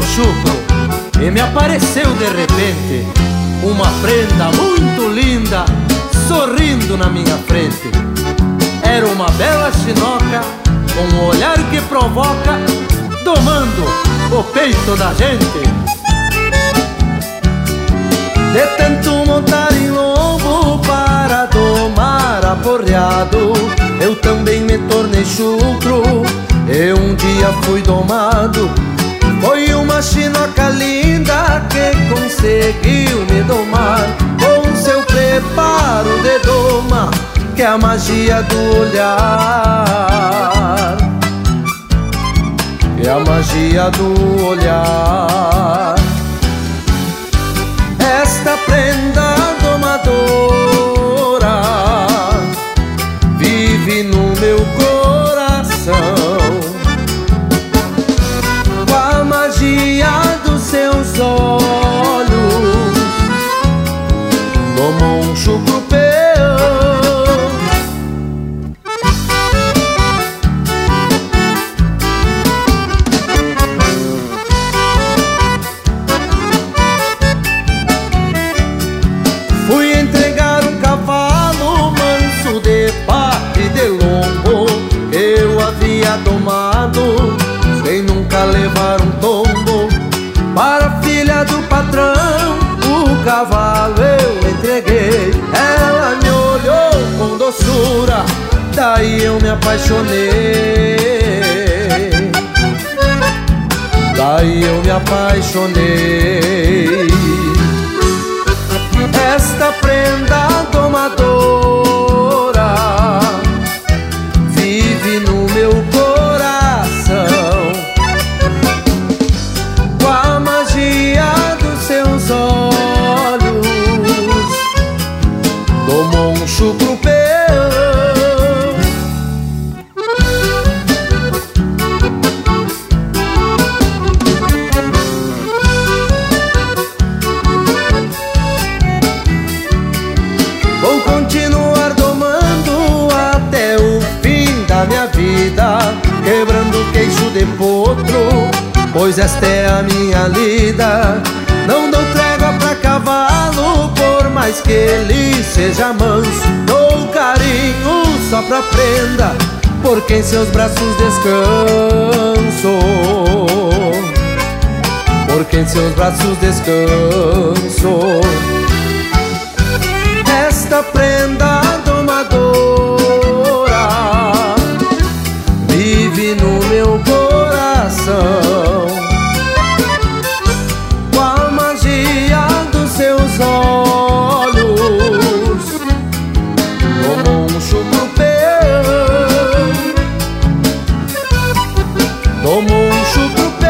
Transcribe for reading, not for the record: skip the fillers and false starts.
chucro e me apareceu de repente uma prenda muito linda sorrindo na minha frente. Era uma bela chinoca com um olhar que provoca, domando o peito da gente. De tanto montar em lombo para domar aporreado, eu também me tornei chucro e um dia fui domado. Foi uma chinoca linda que conseguiu me domar, com seu preparo de doma, que é a magia do olhar, que é a magia do olhar. Esta prenda domadora vive no meu coração, com a magia dos seus olhos domou um chucro peão. Fui entregar um cavalo manso de pata e de lombo, eu havia domado sem nunca levar um tombo. Para a filha do patrão o cavalo eu entreguei, ela me olhou com doçura, daí eu me apaixonei, daí eu me apaixonei. Esta prenda domadora vive no meu coração, com a magia dos seus olhos domou um chucro peão. Vou continuar domando até o fim da minha vida, quebrando o queixo de potro, pois esta é a minha lida. Não dou trégua pra cavalo, por mais que ele seja manso, dou carinho só pra prenda, porque em seus braços descanso, porque em seus braços descanso. Esta prenda domadora vive no meu coração, com a magia dos seus olhos domou um chucro peão, domou um chucro peão.